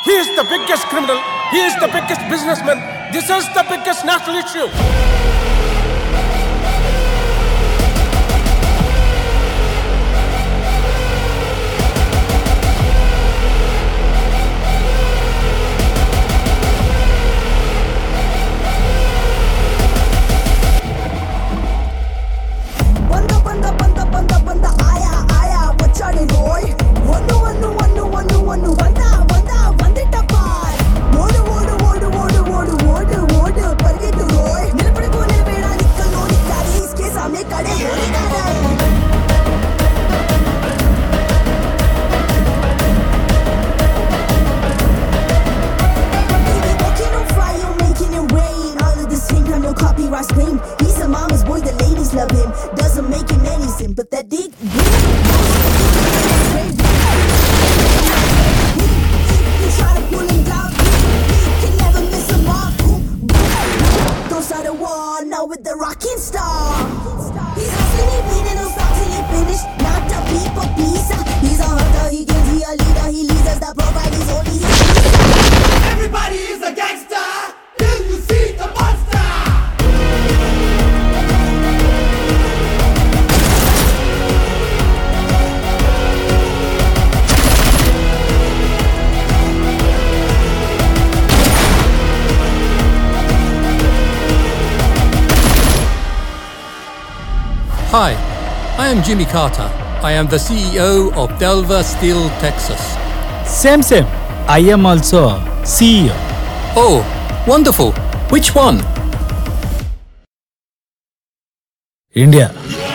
He is the biggest criminal. He is the biggest businessman. This is the biggest national issue. Copyright scream. He's a mama's boy, the ladies love him. Doesn't make him any sin, but that dick. You try to pull him down, can never miss a mark. Don't start a war now with the rocking star. He's hustling, he bleeding, don't stop till he finish. Not a beat for pizza. He's a hunter, he can be a leader. He leads us, the provide is only his. Everybody is a gangster till you see the monster. Hi, I am Jimmy Carter. I am the CEO of Delver Steel, Texas. Same. I am also CEO. Oh, wonderful. Which one? India.